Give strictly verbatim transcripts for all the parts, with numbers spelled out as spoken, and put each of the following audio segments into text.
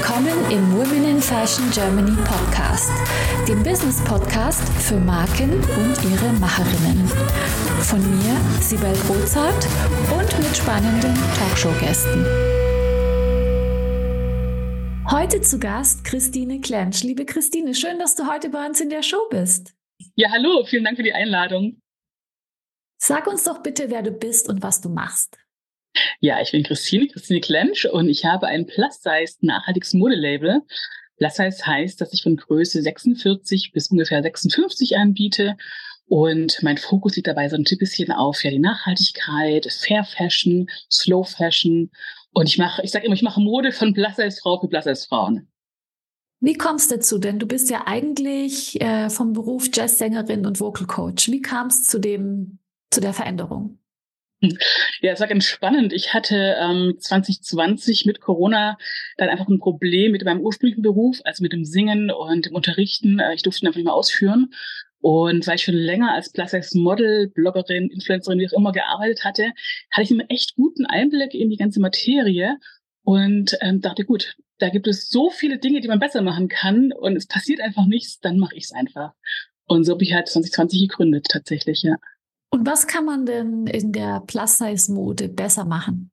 willkommen im Women in Fashion Germany Podcast, dem Business Podcast für Marken und ihre Macherinnen. Von mir, Sibel Rozart, und mit spannenden Talkshow-Gästen. Heute zu Gast Christine Klensch. Liebe Christine, schön, dass du heute bei uns in der Show bist. Ja, hallo, vielen Dank für die Einladung. Sag uns doch bitte, wer du bist und was du machst. Ja, ich bin Christine, Christine Klensch, und ich habe ein Plus-Size nachhaltiges Modelabel. Plus-Size heißt, dass ich von Größe sechsundvierzig bis ungefähr sechsundfünfzig anbiete. Und mein Fokus liegt dabei so ein bisschen auf ja, die Nachhaltigkeit, Fair Fashion, Slow Fashion. Und ich mache, ich sage immer, ich mache Mode von Plus-Size-Frau für Plus-Size-Frauen. Wie kommst du dazu? Denn du bist ja eigentlich äh, vom Beruf Jazzsängerin und Vocal Coach. Wie kam es zu dem, zu der Veränderung? Ja, es war ganz spannend. Ich hatte ähm, zwanzig zwanzig mit Corona dann einfach ein Problem mit meinem ursprünglichen Beruf, also mit dem Singen und dem Unterrichten. Äh, ich durfte ihn einfach nicht mehr ausführen. Und weil ich schon länger als Plus-Size-Model, Bloggerin, Influencerin, wie auch immer gearbeitet hatte, hatte ich einen echt guten Einblick in die ganze Materie und ähm, dachte, gut, da gibt es so viele Dinge, die man besser machen kann und es passiert einfach nichts, dann mache ich es einfach. Und so habe ich halt zwanzig zwanzig gegründet, tatsächlich, ja. Und was kann man denn in der Plus-Size-Mode besser machen?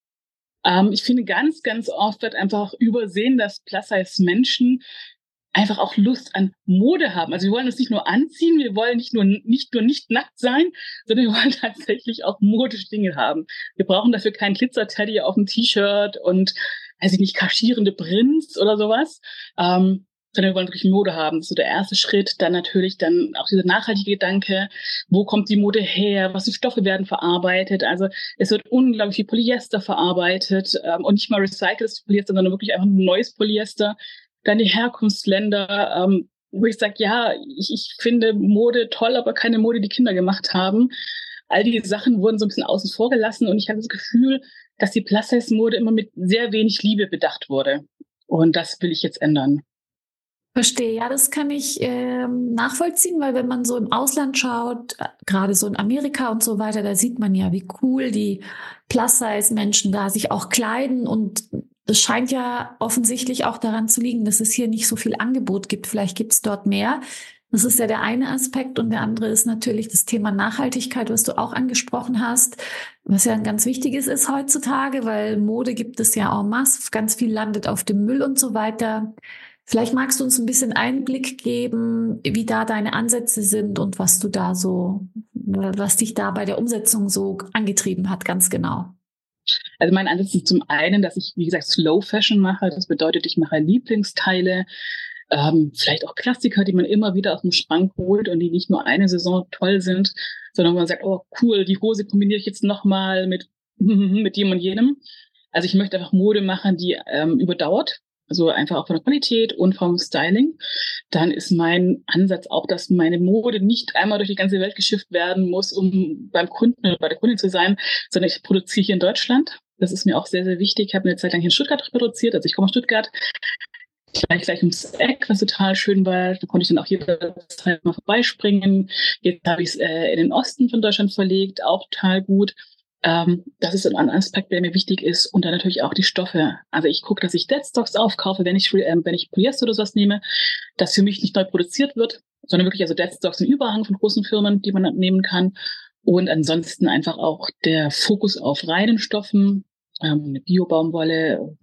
Ähm, ich finde, ganz, ganz oft wird einfach übersehen, dass Plus-Size-Menschen einfach auch Lust an Mode haben. Also wir wollen uns nicht nur anziehen, wir wollen nicht nur nicht nur nicht nackt sein, sondern wir wollen tatsächlich auch modische Dinge haben. Wir brauchen dafür keinen Glitzer-Teddy auf dem T-Shirt und, weiß ich nicht, kaschierende Prints oder sowas. Ähm, sondern wir wollen wirklich Mode haben. Das ist so der erste Schritt. Dann natürlich dann auch dieser nachhaltige Gedanke. Wo kommt die Mode her? Was für Stoffe werden verarbeitet? Also es wird unglaublich viel Polyester verarbeitet ähm, und nicht mal recyceltes Polyester, sondern wirklich einfach ein neues Polyester. Dann die Herkunftsländer, ähm, wo ich sage, ja, ich, ich finde Mode toll, aber keine Mode, die Kinder gemacht haben. All die Sachen wurden so ein bisschen außen vor gelassen und ich hatte das Gefühl, dass die Plus-Size-Mode immer mit sehr wenig Liebe bedacht wurde. Und das will ich jetzt ändern. Verstehe, ja, das kann ich ähm, nachvollziehen, weil wenn man so im Ausland schaut, äh, gerade so in Amerika und so weiter, da sieht man ja, wie cool die Plus-Size-Menschen da sich auch kleiden, und es scheint ja offensichtlich auch daran zu liegen, dass es hier nicht so viel Angebot gibt. Vielleicht gibt es dort mehr. Das ist ja der eine Aspekt, und der andere ist natürlich das Thema Nachhaltigkeit, was du auch angesprochen hast, was ja ein ganz wichtiges ist heutzutage, weil Mode gibt es ja en masse, ganz viel landet auf dem Müll und so weiter. Vielleicht magst du uns ein bisschen Einblick geben, wie da deine Ansätze sind und was du da so, was dich da bei der Umsetzung so angetrieben hat, ganz genau. Also mein Ansatz ist zum einen, dass ich, wie gesagt, Slow Fashion mache. Das bedeutet, ich mache Lieblingsteile, ähm, vielleicht auch Klassiker, die man immer wieder aus dem Schrank holt und die nicht nur eine Saison toll sind, sondern wo man sagt, oh cool, die Hose kombiniere ich jetzt nochmal mit, mit dem und jenem. Also ich möchte einfach Mode machen, die ähm, überdauert. Also einfach auch von der Qualität und vom Styling. Dann ist mein Ansatz auch, dass meine Mode nicht einmal durch die ganze Welt geschifft werden muss, um beim Kunden oder bei der Kundin zu sein, sondern ich produziere hier in Deutschland. Das ist mir auch sehr, sehr wichtig. Ich habe eine Zeit lang hier in Stuttgart produziert, also ich komme aus Stuttgart. Gleich, gleich ums Eck, was total schön war. Da konnte ich dann auch jederzeit mal vorbeispringen. Jetzt habe ich es äh, in den Osten von Deutschland verlegt, auch total gut. Ähm, das ist ein Aspekt, der mir wichtig ist. Und dann natürlich auch die Stoffe. Also ich gucke, dass ich Deadstocks aufkaufe, wenn ich, äh, wenn ich Polyester oder sowas nehme, dass für mich nicht neu produziert wird, sondern wirklich also Deadstocks, ein Überhang von großen Firmen, die man nehmen kann. Und ansonsten einfach auch der Fokus auf reinen Stoffen, ähm, eine Bio-Baumwolle,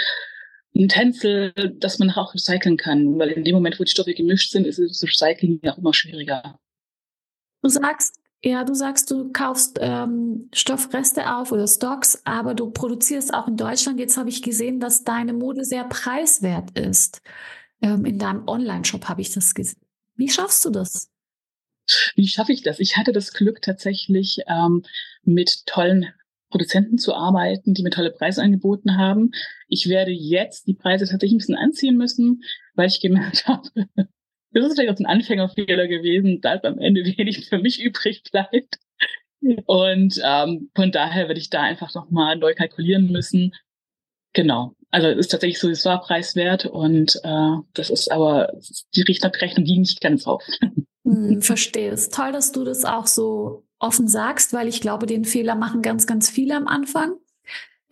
ein Tencel, dass man auch recyceln kann. Weil in dem Moment, wo die Stoffe gemischt sind, ist das Recycling ja auch immer schwieriger. Du sagst, Ja, du sagst, du kaufst ähm, Stoffreste auf oder Stocks, aber du produzierst auch in Deutschland. Jetzt habe ich gesehen, dass deine Mode sehr preiswert ist. Ähm, in deinem Online-Shop habe ich das gesehen. Wie schaffst du das? Wie schaffe ich das? Ich hatte das Glück, tatsächlich ähm, mit tollen Produzenten zu arbeiten, die mir tolle Preise angeboten haben. Ich werde jetzt die Preise tatsächlich ein bisschen anziehen müssen, weil ich gemerkt habe, das ist vielleicht auch ein Anfängerfehler gewesen, da am Ende wenig für mich übrig bleibt. Und ähm, von daher werde ich da einfach nochmal neu kalkulieren müssen. Genau. Also es ist tatsächlich so, es war preiswert und äh, das ist aber, die Rechnung ging nicht ganz auf. Hm, verstehe. Es ist toll, dass du das auch so offen sagst, weil ich glaube, den Fehler machen ganz, ganz viele am Anfang.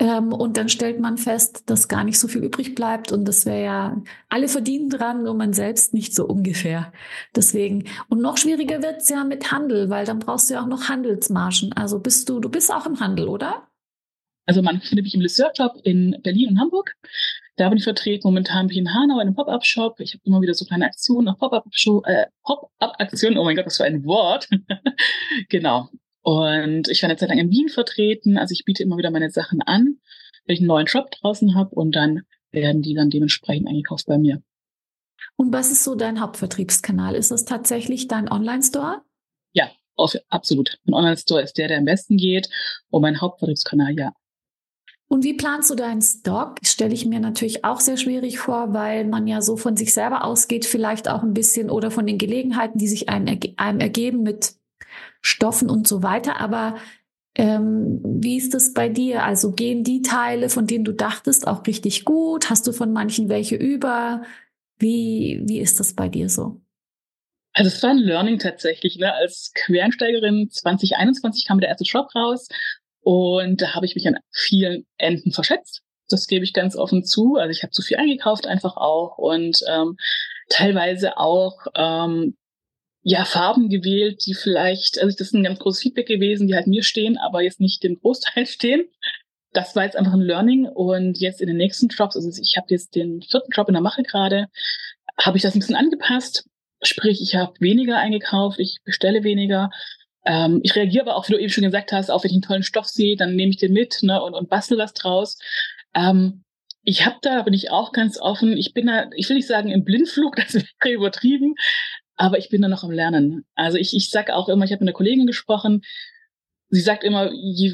Ähm, und dann stellt man fest, dass gar nicht so viel übrig bleibt. Und das wäre ja, alle verdienen dran und man selbst nicht so ungefähr. Deswegen, und noch schwieriger wird's ja mit Handel, weil dann brauchst du ja auch noch Handelsmargen. Also bist du, du bist auch im Handel, oder? Also man findet mich im Research-Shop in Berlin und Hamburg. Da bin ich vertreten. Momentan bin ich in Hanau in einem Pop-Up-Shop. Ich habe immer wieder so kleine Aktionen, auch Pop-Up-Show, äh, Pop-Up-Aktionen. Oh mein Gott, was für ein Wort. Genau. Und ich war eine Zeit lang in Wien vertreten. Also ich biete immer wieder meine Sachen an, wenn ich einen neuen Shop draußen habe und dann werden die dann dementsprechend eingekauft bei mir. Und was ist so dein Hauptvertriebskanal? Ist das tatsächlich dein Online-Store? Ja, auf, absolut. Mein Online-Store ist der, der am besten geht. Und mein Hauptvertriebskanal, ja. Und wie planst du deinen Stock? Stelle ich mir natürlich auch sehr schwierig vor, weil man ja so von sich selber ausgeht, vielleicht auch ein bisschen oder von den Gelegenheiten, die sich einem, einem ergeben mit Stoffen und so weiter. Aber ähm, wie ist das bei dir? Also gehen die Teile, von denen du dachtest, auch richtig gut? Hast du von manchen welche über? Wie, wie ist das bei dir so? Also es war ein Learning tatsächlich. Ne? Als Quereinsteigerin zwanzig einundzwanzig kam der erste Shop raus. Und da habe ich mich an vielen Enden verschätzt. Das gebe ich ganz offen zu. Also ich habe zu viel eingekauft einfach auch und ähm, teilweise auch ähm, ja Farben gewählt, die vielleicht, also das ist ein ganz großes Feedback gewesen, die halt mir stehen, aber jetzt nicht dem Großteil stehen. Das war jetzt einfach ein Learning. Und jetzt in den nächsten Drops, also ich habe jetzt den vierten Drop in der Mache gerade, habe ich das ein bisschen angepasst. Sprich, ich habe weniger eingekauft, ich bestelle weniger. Ähm, ich reagiere aber auch, wie du eben schon gesagt hast, auch wenn ich einen tollen Stoff sehe, dann nehme ich den mit, ne, und, und bastel was draus. Ähm, ich habe da, bin ich auch ganz offen, ich bin da, ich will nicht sagen im Blindflug, das wäre übertrieben, aber ich bin da noch am Lernen. Also ich, ich sage auch immer, ich habe mit einer Kollegin gesprochen, sie sagt immer, je,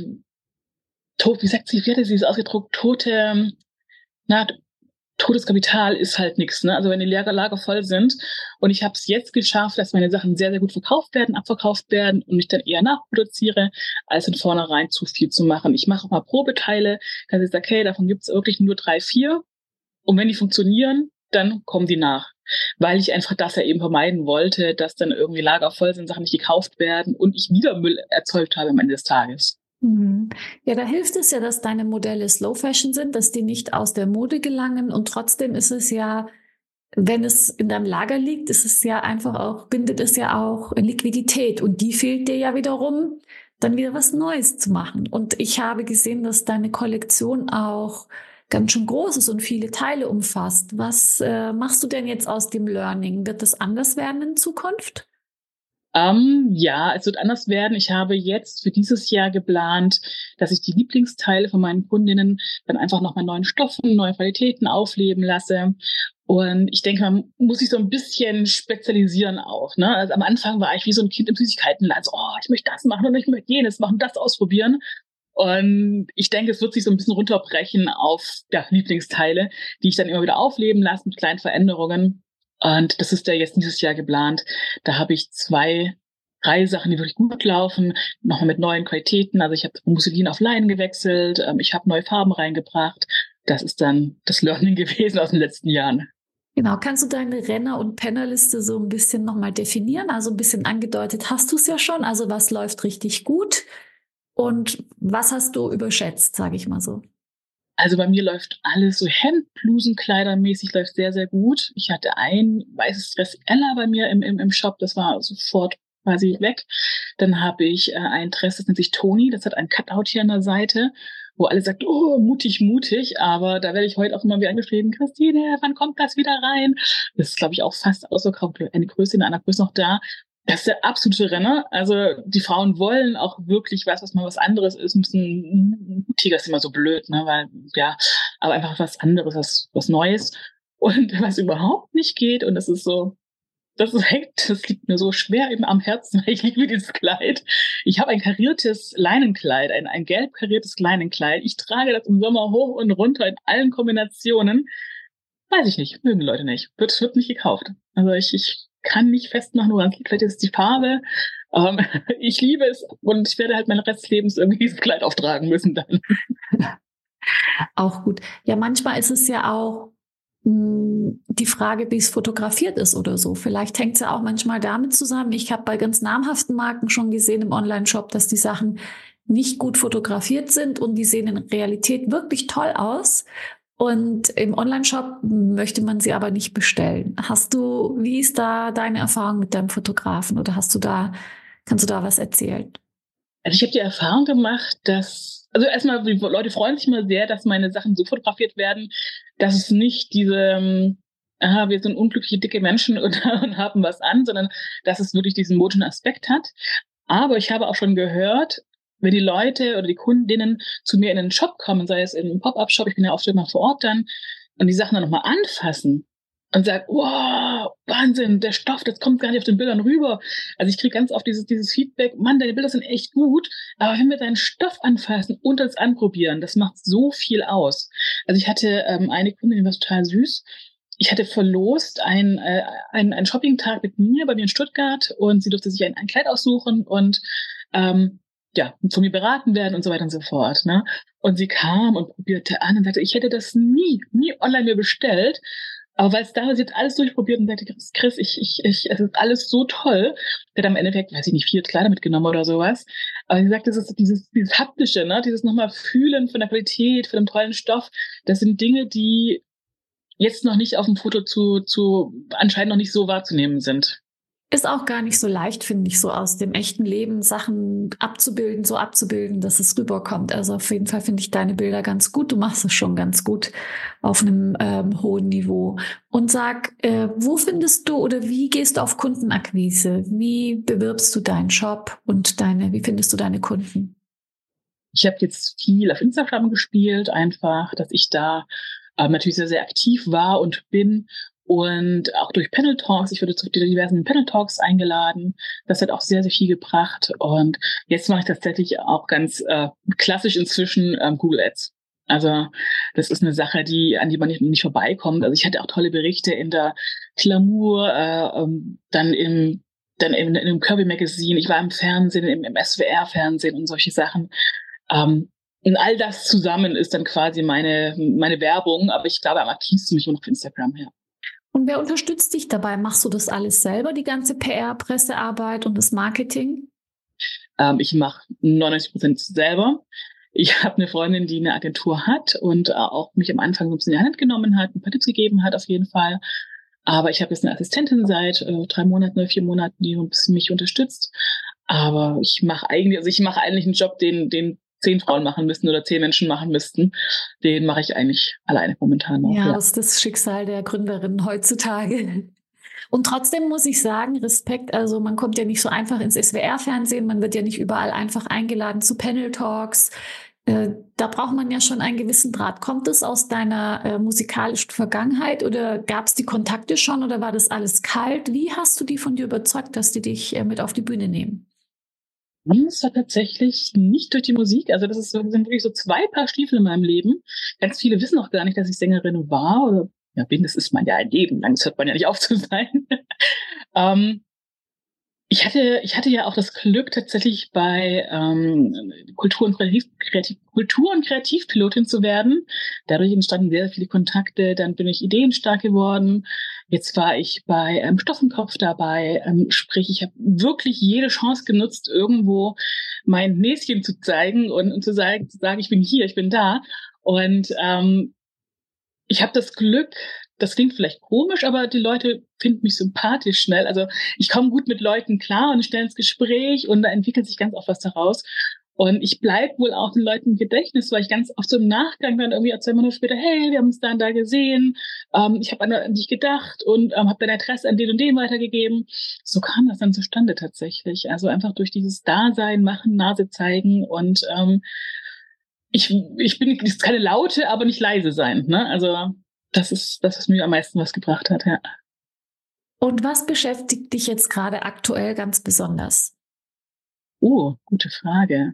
tot, wie sagt sie, wie hatte sie es ausgedruckt, tote, na, totes Kapital ist halt nichts, ne? Also wenn die Lager, Lager voll sind und ich habe es jetzt geschafft, dass meine Sachen sehr, sehr gut verkauft werden, abverkauft werden und ich dann eher nachproduziere, als in vornherein zu viel zu machen. Ich mache auch mal Probeteile, dass ich sage, okay, davon gibt es wirklich nur drei, vier und wenn die funktionieren, dann kommen die nach. Weil ich einfach das ja eben vermeiden wollte, dass dann irgendwie Lager voll sind, Sachen nicht gekauft werden und ich wieder Müll erzeugt habe am Ende des Tages. Ja, da hilft es ja, dass deine Modelle Slow Fashion sind, dass die nicht aus der Mode gelangen. Und trotzdem ist es ja, wenn es in deinem Lager liegt, ist es ja einfach auch, bindet es ja auch Liquidität. Und die fehlt dir ja wiederum, dann wieder was Neues zu machen. Und ich habe gesehen, dass deine Kollektion auch ganz schön groß ist und viele Teile umfasst. Was äh, machst du denn jetzt aus dem Learning? Wird das anders werden in Zukunft? Ähm, ja, es wird anders werden. Ich habe jetzt für dieses Jahr geplant, dass ich die Lieblingsteile von meinen Kundinnen dann einfach noch mal neuen Stoffen, neue Qualitäten aufleben lasse. Und ich denke, man muss sich so ein bisschen spezialisieren auch. Ne? Also am Anfang war ich wie so ein Kind im Süßigkeitenland. So, oh, ich möchte das machen und ich möchte jenes machen, das ausprobieren. Und ich denke, es wird sich so ein bisschen runterbrechen auf ja, Lieblingsteile, die ich dann immer wieder aufleben lasse mit kleinen Veränderungen. Und das ist ja jetzt dieses Jahr geplant. Da habe ich zwei, drei Sachen, die wirklich gut laufen, nochmal mit neuen Qualitäten. Also ich habe Musselin auf Leinen gewechselt, ich habe neue Farben reingebracht. Das ist dann das Learning gewesen aus den letzten Jahren. Genau, kannst du deine Renner- und Pennerliste so ein bisschen nochmal definieren? Also ein bisschen angedeutet hast du es ja schon. Also was läuft richtig gut und was hast du überschätzt, sage ich mal so? Also bei mir läuft alles so Hemd-Blusenkleidermäßig, läuft sehr, sehr gut. Ich hatte ein weißes Dress Ella bei mir im, im, im Shop, das war sofort quasi weg. Dann habe ich äh, ein Dress, das nennt sich Toni, das hat ein Cutout hier an der Seite, wo alle sagt, oh, mutig, mutig. Aber da werde ich heute auch immer wieder angeschrieben, Christine, wann kommt das wieder rein? Das ist, glaube ich, auch fast ausverkauft. Eine Größe in einer Größe noch da. Das ist der absolute Renner. Also die Frauen wollen auch wirklich was, was mal was anderes ist. Ein bisschen mutiger ist immer so blöd, ne? Weil, ja, aber einfach was anderes, was, was Neues. Und was überhaupt nicht geht, und das ist so, das ist echt, das liegt mir so schwer eben am Herzen, weil ich liebe dieses Kleid. Ich habe ein kariertes Leinenkleid, ein, ein gelb kariertes Leinenkleid. Ich trage das im Sommer hoch und runter in allen Kombinationen. Weiß ich nicht, mögen Leute nicht. Wird, wird nicht gekauft. Also ich, ich kann nicht festmachen, woran es liegt. Vielleicht ist es die Farbe. Ähm, ich liebe es und ich werde halt mein Rest des Lebens irgendwie dieses Kleid auftragen müssen dann. Auch gut. Ja, manchmal ist es ja auch mh, die Frage, wie es fotografiert ist oder so. Vielleicht hängt es ja auch manchmal damit zusammen. Ich habe bei ganz namhaften Marken schon gesehen im Online-Shop, dass die Sachen nicht gut fotografiert sind und die sehen in Realität wirklich toll aus. Und im Online-Shop möchte man sie aber nicht bestellen. Hast du, wie ist da deine Erfahrung mit deinem Fotografen oder hast du da, kannst du da was erzählen? Also ich habe die Erfahrung gemacht, dass, also erstmal, die Leute freuen sich immer sehr, dass meine Sachen so fotografiert werden, dass es nicht diese, ähm, aha, wir sind unglückliche, dicke Menschen und, und haben was an, sondern dass es wirklich diesen modischen Aspekt hat. Aber ich habe auch schon gehört, wenn die Leute oder die Kundinnen zu mir in den Shop kommen, sei es in einem Pop-up-Shop, ich bin ja oft immer vor Ort dann, und die Sachen dann nochmal anfassen und sagen, wow, Wahnsinn, der Stoff, das kommt gar nicht auf den Bildern rüber. Also ich kriege ganz oft dieses, dieses Feedback, Mann, deine Bilder sind echt gut, aber wenn wir deinen Stoff anfassen und das anprobieren, das macht so viel aus. Also ich hatte ähm, eine Kundin, die war total süß. Ich hatte verlost einen, äh, einen, einen Shopping-Tag mit mir bei mir in Stuttgart und sie durfte sich ein, ein Kleid aussuchen und ähm, ja, von mir beraten werden und so weiter und so fort. Ne? Und sie kam und probierte an und sagte, ich hätte das nie, nie online mir bestellt. Aber weil es da, sie hat alles durchprobiert und sagte, Chris, ich, ich, ich, es ist alles so toll. Sie hat am Endeffekt, weiß ich nicht, vier Kleider mitgenommen oder sowas. Aber sie sagt, das ist dieses, dieses haptische, ne, dieses nochmal Fühlen von der Qualität, von dem tollen Stoff. Das sind Dinge, die jetzt noch nicht auf dem Foto zu, zu, anscheinend noch nicht so wahrzunehmen sind. Ist auch gar nicht so leicht, finde ich, so aus dem echten Leben Sachen abzubilden, so abzubilden, dass es rüberkommt. Also auf jeden Fall finde ich deine Bilder ganz gut. Du machst es schon ganz gut auf einem ähm, hohen Niveau. Und sag, äh, wo findest du oder wie gehst du auf Kundenakquise? Wie bewirbst du deinen Shop und deine, wie findest du deine Kunden? Ich habe jetzt viel auf Instagram gespielt, einfach, dass ich da ähm, natürlich sehr, sehr aktiv war und bin. Und auch durch Panel Talks, ich wurde zu diversen Panel Talks eingeladen. Das hat auch sehr, sehr viel gebracht. Und jetzt mache ich tatsächlich auch ganz äh, klassisch inzwischen ähm, Google Ads. Also das ist eine Sache, die an die man nicht, nicht vorbeikommt. Also ich hatte auch tolle Berichte in der Glamour, äh, ähm, dann im dann in, in dem Kirby Magazine. Ich war im Fernsehen, im, im S W R-Fernsehen und solche Sachen. Ähm, und all das zusammen ist dann quasi meine meine Werbung. Aber ich glaube, am aktivsten mich immer noch auf Instagram her. Und wer unterstützt dich dabei? Machst du das alles selber, die ganze P R, Pressearbeit und das Marketing? Ähm, ich mache neunundneunzig Prozent selber. Ich habe eine Freundin, die eine Agentur hat und äh, auch mich am Anfang so ein bisschen in die Hand genommen hat, ein paar Tipps gegeben hat auf jeden Fall. Aber ich habe jetzt eine Assistentin seit äh, drei Monaten oder vier Monaten, die ein bisschen mich unterstützt. Aber ich mache eigentlich, also ich mache eigentlich einen Job, den, den zehn Frauen machen müssten oder zehn Menschen machen müssten. Den mache ich eigentlich alleine momentan noch. Ja, ja, das ist das Schicksal der Gründerinnen heutzutage. Und trotzdem muss ich sagen, Respekt, also man kommt ja nicht so einfach ins S W R-Fernsehen, man wird ja nicht überall einfach eingeladen zu Panel-Talks. Äh, da braucht man ja schon einen gewissen Draht. Kommt es aus deiner äh, musikalischen Vergangenheit oder gab es die Kontakte schon oder war das alles kalt? Wie hast du die von dir überzeugt, dass die dich äh, mit auf die Bühne nehmen? Das war tatsächlich nicht durch die Musik. Also das ist so, das sind wirklich so zwei Paar Stiefel in meinem Leben. Ganz viele wissen auch gar nicht, dass ich Sängerin war oder ja, bin. Das ist man ja ein Leben lang. Das hört man ja nicht auf zu sein. ähm, ich hatte, ich hatte ja auch das Glück, tatsächlich bei ähm, Kultur- und Kreativ, Kreativ, Kultur- und Kreativpilotin zu werden. Dadurch entstanden sehr viele Kontakte. Dann bin ich ideenstark geworden. Jetzt war ich bei ähm, Stoffenkopf dabei. Ähm, sprich, ich habe wirklich jede Chance genutzt, irgendwo mein Näschen zu zeigen und, und zu sagen, zu sagen, ich bin hier, ich bin da. Und ähm, ich habe das Glück, das klingt vielleicht komisch, aber die Leute finden mich sympathisch schnell. Also ich komme gut mit Leuten klar und schnell ins Gespräch und da entwickelt sich ganz oft was daraus. Und ich bleib wohl auch den Leuten im Gedächtnis, weil ich ganz oft so im Nachgang dann irgendwie zwei Monate später, hey, wir haben uns da und da gesehen, ähm, ich habe an, an dich gedacht und ähm, habe deine Adresse an den und den weitergegeben. So kam das dann zustande tatsächlich. Also einfach durch dieses Dasein, Machen, Nase zeigen und ähm, ich, ich bin ist keine laute, aber nicht leise sein. Ne? Also das ist das, was mir am meisten was gebracht hat, ja. Und was beschäftigt dich jetzt gerade aktuell ganz besonders? Oh, gute Frage.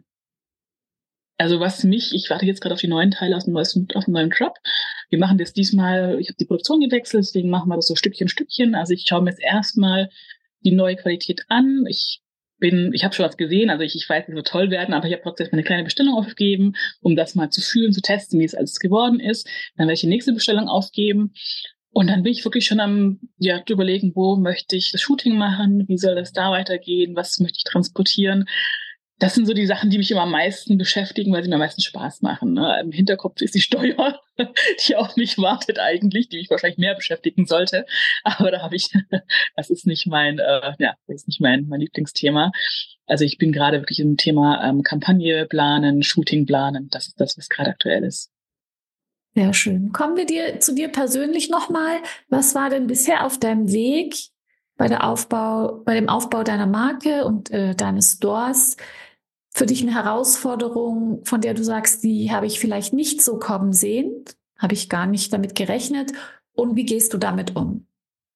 Also was mich, ich warte jetzt gerade auf die neuen Teile aus dem neuesten, auf dem neuen Drop. Wir machen das diesmal, ich habe die Produktion gewechselt, deswegen machen wir das so Stückchen, Stückchen. Also ich schaue mir jetzt erstmal die neue Qualität an. Ich bin, ich habe schon was gesehen, also ich, ich weiß, es wird toll werden, aber ich habe trotzdem eine kleine Bestellung aufgegeben, um das mal zu fühlen, zu testen, wie es alles geworden ist. Dann werde ich die nächste Bestellung aufgeben. Und dann bin ich wirklich schon am ja, überlegen, wo möchte ich das Shooting machen, wie soll das da weitergehen, was möchte ich transportieren. das sind so die Sachen, die mich immer am meisten beschäftigen, weil sie mir am meisten Spaß machen. Ne? Im Hinterkopf ist die Steuer, die auf mich wartet eigentlich, die mich wahrscheinlich mehr beschäftigen sollte. Aber da habe ich, das ist nicht mein, äh, ja, das ist nicht mein, mein Lieblingsthema. Also ich bin gerade wirklich im Thema ähm, Kampagne planen, Shooting planen. Das ist das, was gerade aktuell ist. Sehr schön. Kommen wir dir zu dir persönlich nochmal. Was war denn bisher auf deinem Weg bei der Aufbau, bei dem Aufbau deiner Marke und äh, deines Stores für dich eine Herausforderung, von der du sagst, die habe ich vielleicht nicht so kommen sehen, habe ich gar nicht damit gerechnet? Und wie gehst du damit um?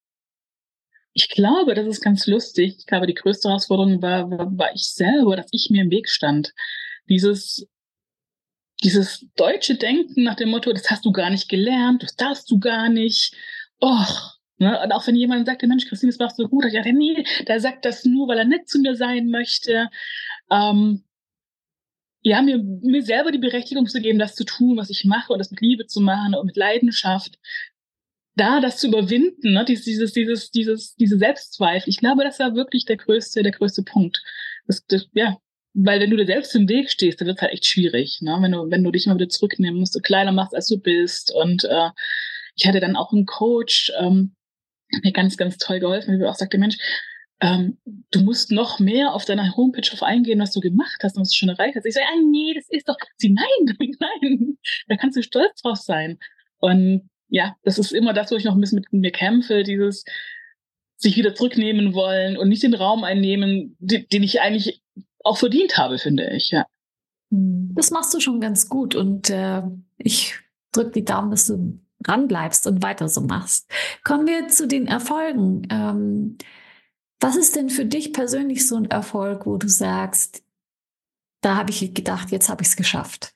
Ich glaube, das ist ganz lustig. Ich glaube, die größte Herausforderung war, war, war ich selber, dass ich mir im Weg stand. Dieses, dieses deutsche Denken nach dem Motto, das hast du gar nicht gelernt, das darfst du gar nicht. Och, ne? Und auch wenn jemand sagt, Mensch, Christine, das machst du gut, ich dachte, nee, der sagt das nur, weil er nett zu mir sein möchte. Ähm, ja, mir, mir selber die Berechtigung zu geben, das zu tun, was ich mache und das mit Liebe zu machen und mit Leidenschaft. Da das zu überwinden, ne, dieses, dieses, dieses, diese Selbstzweifel. Ich glaube, das war wirklich der größte, der größte Punkt. Das, das, ja, weil wenn du dir selbst im Weg stehst, dann wird es halt echt schwierig, ne, wenn du, wenn du dich immer wieder zurücknimmst, du kleiner machst, als du bist. Und äh, ich hatte dann auch einen Coach, ähm, der mir ganz, ganz toll geholfen, der mir auch sagte, Mensch, ähm, du musst noch mehr auf deiner Homepage drauf eingehen, was du gemacht hast und was du schon erreicht hast. Ich sage, ah, nee, das ist doch, sie, nein, nein, da kannst du stolz drauf sein. Und ja, das ist immer das, wo ich noch ein bisschen mit mir kämpfe, dieses sich wieder zurücknehmen wollen und nicht den Raum einnehmen, den, den ich eigentlich auch verdient habe, finde ich, ja. Das machst du schon ganz gut und äh, ich drücke die Daumen, dass du dranbleibst und weiter so machst. Kommen wir zu den Erfolgen. Ähm, was ist denn für dich persönlich so ein Erfolg, wo du sagst, da habe ich gedacht, jetzt habe ich es geschafft?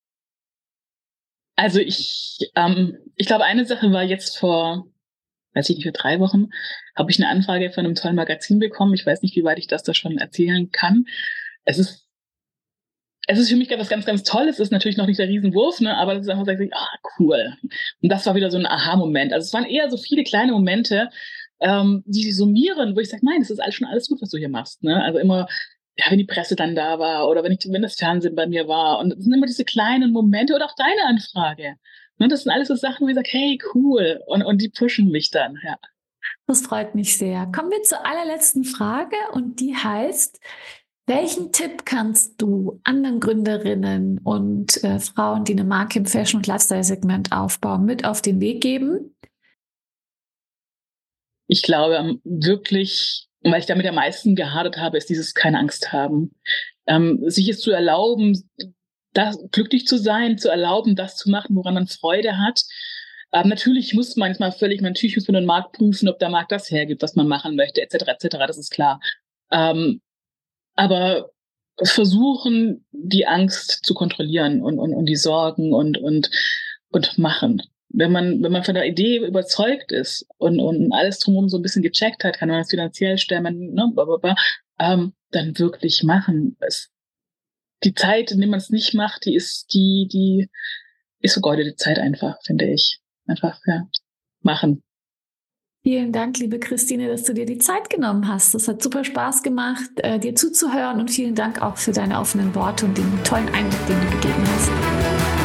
Also ich, ähm, ich glaube, eine Sache war jetzt vor, weiß ich nicht, für drei Wochen, habe ich eine Anfrage von einem tollen Magazin bekommen. Ich weiß nicht, wie weit ich das da schon erzählen kann. Es ist, es ist für mich was ganz, ganz Tolles. Es ist natürlich noch nicht der Riesenwurf, ne, aber das ist einfach so, ah, cool. Und das war wieder so ein Aha-Moment. Also es waren eher so viele kleine Momente, ähm, die sich summieren, wo ich sage, nein, es ist alles schon alles gut, was du hier machst. Ne? Also immer, ja, wenn die Presse dann da war oder wenn ich, wenn das Fernsehen bei mir war. Und es sind immer diese kleinen Momente oder auch deine Anfrage. Ne, das sind alles so Sachen, wo ich sage, hey, cool. Und, und die pushen mich dann, ja. Das freut mich sehr. Kommen wir zur allerletzten Frage und die heißt, welchen Tipp kannst du anderen Gründerinnen und äh, Frauen, die eine Marke im Fashion- und Lifestyle-Segment aufbauen, mit auf den Weg geben? Ich glaube wirklich, weil ich damit am meisten gehadert habe, ist dieses keine Angst haben. Ähm, sich es zu erlauben, das, glücklich zu sein, zu erlauben, das zu machen, woran man Freude hat. Ähm, natürlich muss man manchmal völlig, natürlich muss man den Markt prüfen, ob der Markt das hergibt, was man machen möchte, et cetera, et cetera. Das ist klar. Ähm, aber versuchen, die Angst zu kontrollieren und, und, und die Sorgen und, und, und machen. Wenn man, wenn man von der Idee überzeugt ist und, und alles drumherum so ein bisschen gecheckt hat, kann man das finanziell stemmen, ne, blablabla, ähm, dann wirklich machen. Es, die Zeit, in der man es nicht macht, die ist, die, die ist vergeudete Zeit einfach, finde ich. Einfach, ja, machen. Vielen Dank, liebe Christine, dass du dir die Zeit genommen hast. Das hat super Spaß gemacht, äh, dir zuzuhören und vielen Dank auch für deine offenen Worte und den tollen Einblick, den du gegeben hast.